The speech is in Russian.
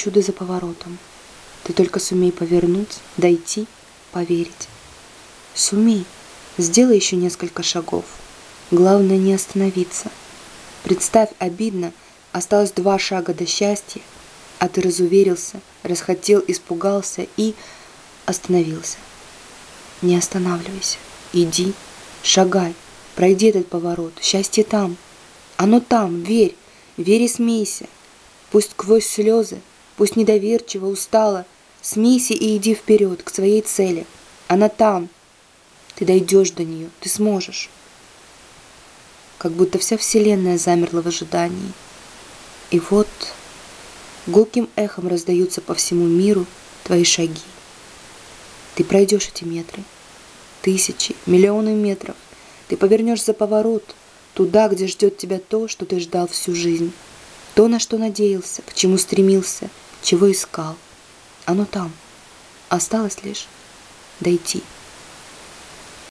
чудо за поворотом. Ты только сумей повернуть, дойти, поверить. Сумей, сделай еще несколько шагов. Главное не остановиться. Представь, обидно, осталось 2 шага до счастья, а ты разуверился, расхотел, испугался и остановился. Не останавливайся, иди, шагай, пройди этот поворот, счастье там. Оно там, верь, верь и смейся. Пусть сквозь слезы, пусть недоверчиво, устало, смейся и иди вперед, к своей цели. Она там. Ты дойдешь до нее, ты сможешь. Как будто вся вселенная замерла в ожидании. И вот гулким эхом раздаются по всему миру твои шаги. Ты пройдешь эти метры, тысячи, миллионы метров. Ты повернешь за поворот, туда, где ждет тебя то, что ты ждал всю жизнь. То, на что надеялся, к чему стремился, чего искал. Оно там. Осталось лишь дойти.